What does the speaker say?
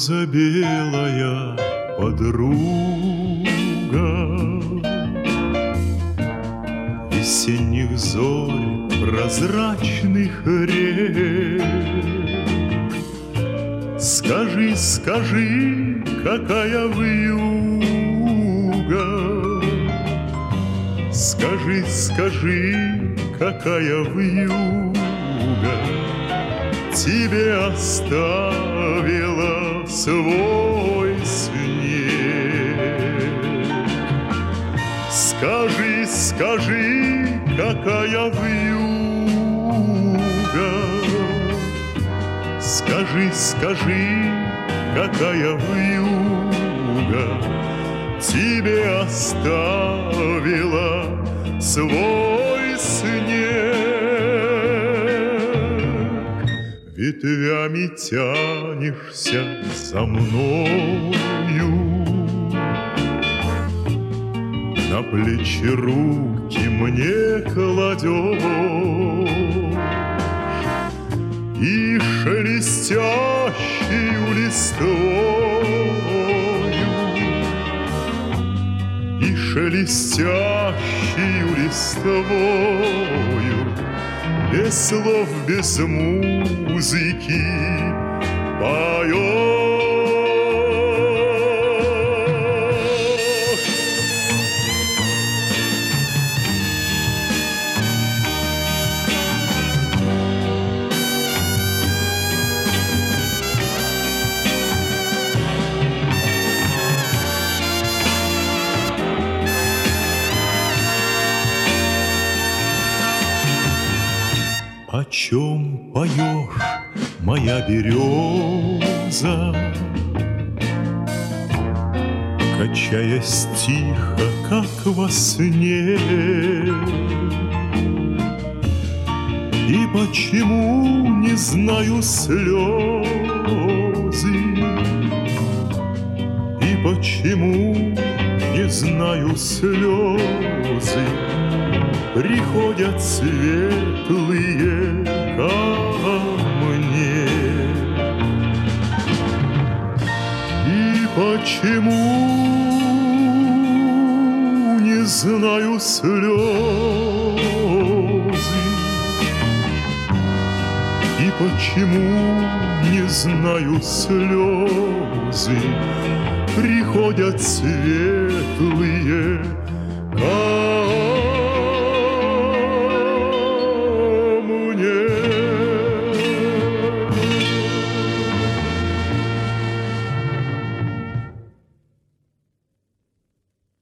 роза белая подруга весенних зорь, прозрачных рек. Скажи, скажи, какая вьюга, скажи, скажи, какая вьюга тебе оставила свой снег. Скажи, скажи, какая вьюга, скажи, скажи, какая вьюга тебе оставила свой снег. Ветвями тянешься за мною, на плечи руки мне кладешь, и шелестящую листвою, и шелестящую листвою, без слов, без музыки поешь. О чем поешь, моя береза, качаясь тихо, как во сне? И почему не знаю слезы, и почему не знаю слезы приходят светлые ко мне? И почему не знаю слезы, и почему не знаю слезы приходят светлые